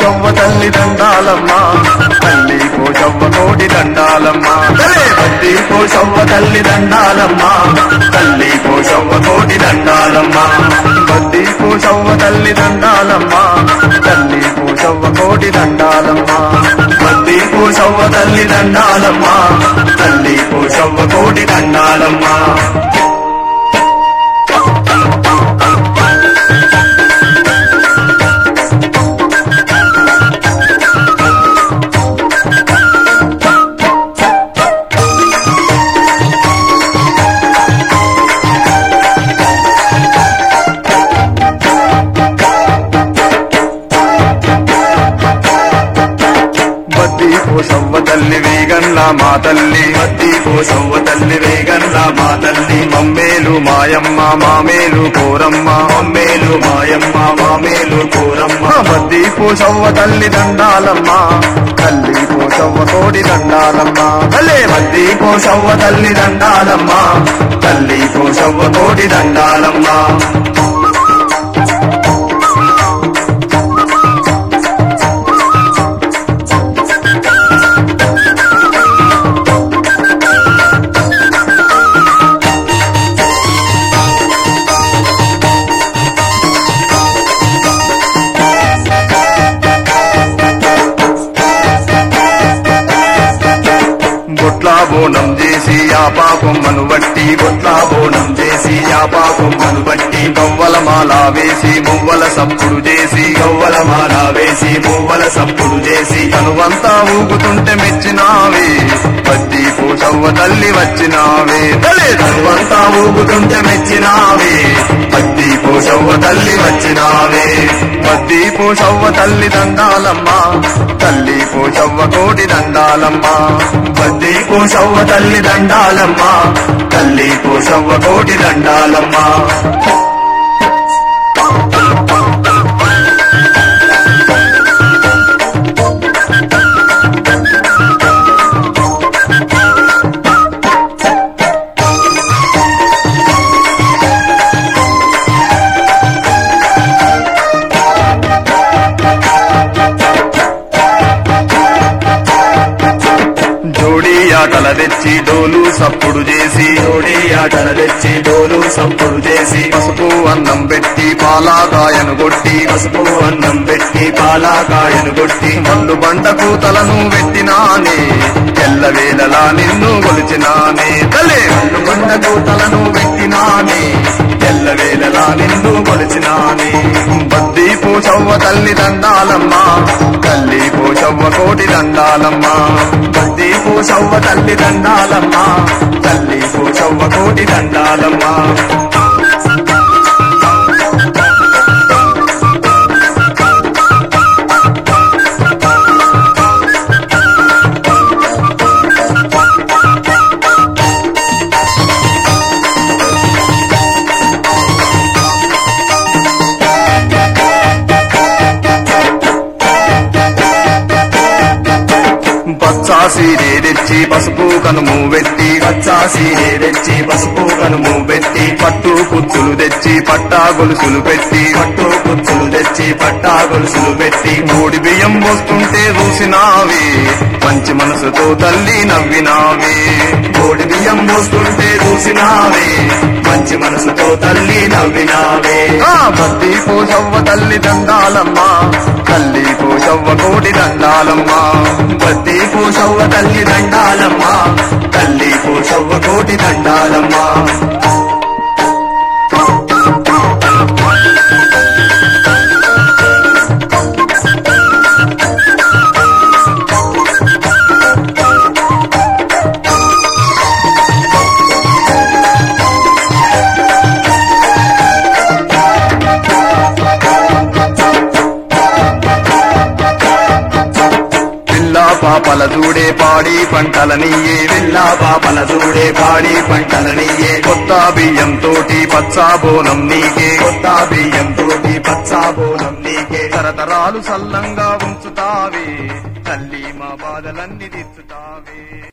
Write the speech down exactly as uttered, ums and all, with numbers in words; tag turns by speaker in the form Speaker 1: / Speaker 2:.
Speaker 1: పోషవ్వ తల్లి దండాలమ్మ తల్లి పోషవ్వ కోటి దండాలమ్మ బద్ది పోషవ్వ తల్లి దండాలమ్మ తల్లి పోషవ్వ కోటి దండాలమ్మ బద్ది పోషవ్వ తల్లి దండాలమ్మ తల్లి పోషవ్వ కోటి దండాలమ్మ బద్ది పోషవ్వ తల్లి దండాలమ్మ తల్లి పోషవ్వ కోటి దండాలమ్మ పోషవ్వ తల్లి వేగన్న మా తల్లి బద్ది పోషవ్వ తల్లి వేగన్న మా తల్లి మమ్మేలు మాయమ్మ మామేలు కోరమ్మ మమ్మేలు మాయమ్మ మామేలు కోరమ్మ బద్ది పోషవ్వ తల్లి దండాలమ్మ తల్లి పోషవ్వ కోడి దండాలమ్మ తల్లి బద్ది పోషవ్వ తల్లి దండాలమ్మ తల్లి పోషవ్వ కోడి దండాలమ్మ బొట్లా బోనం చేసి ఆ పాపమ్మను బట్టి బొట్లా బోనం చేసి ఆ పాపమ్మను బట్టి గవ్వల మాల వేసి మువ్వల సప్పుడు చేసి గవ్వల మాల వేసి మువ్వల సప్పుడు చేసి తనువంతా ఊగుతుంటే మెచ్చినావే బద్ది పోషవ్వ తల్లి వచ్చినావే తల్లి తనువంతా ఊగుతుంటే మెచ్చినావే బద్ది పోషవ్వ తల్లి వచ్చినావే బద్ది పోషవ్వ తల్లి దండాలమ్మ తల్లి పోషవ్వ కోటి దండాలమ్మ బద్ది పోషవ్వ తల్లి దండాలమ్మ తల్లి పోషవ్వ కోటి దండాలమ్మ జోడి ఆటల తెచ్చి డోలు సప్పుడు చేసి జోడి ఆటల తెచ్చి డోలు సప్పుడు చేసి పసుపు అన్నం పెట్టి పాలాకాయను కొట్టి పసుపు అన్నం పెట్టి పాలాకాయను కొట్టి మల్లు బండ కూతలను పెట్టినానే ఎల్లవేళలా నిన్ను కొలిచినానే తల్లి మల్లు బండ కూతలను పెట్టినానే ఎల్లవేళలా నిన్ను కొలిచినానే బద్ది పోషవ్వ తల్లి దండాలమ్మ తల్లి పోషవ్వ కోటి దండాలమ్మ బద్ది పోషవ్వ తల్లి దండాలమ్మ తల్లి పోషవ్వ కోటి దండాలమ్మ పచ్చాసీరే తెచ్చి పసుపు కనుము పెట్టి పచ్చాసీరే తెచ్చి పసుపు కనుము పెట్టి పట్టు కుచ్చులు తెచ్చి పట్టా గొలుసులు పెట్టి పట్టు కుచ్చులు తెచ్చి పట్టా గొలుసులు పెట్టి మూడి బియ్యం పోస్తుంటే చూసినావే మంచి మనసుతో తల్లి నవ్వినావే మూడి బియ్యం పోస్తుంటే చూసినావే మంచి మనసుతో తల్లి నవ్వినావే బద్ది పోషవ్వ తల్లి దండాలమ్మ తల్లి పోషవ్వ కోటి దండాలమ్మ బద్ది పోషవ్వ తల్లి దండాలమ్మ తల్లి పోషవ్వ కోటి దండాలమ్మ పాపల చూడే పాడి పంటలనియే వెళ్ళా పాపల చూడే పాడి పంటలనియే కొత్త బియ్యం తోటి పచ్చా బోనం నీకే కొత్త బియ్యం తోటి పచ్చా బోనం నీకే తరతరాలు సల్లంగా ఉంచుతావే తల్లి మా బాధలన్నీ తీర్చుతావే.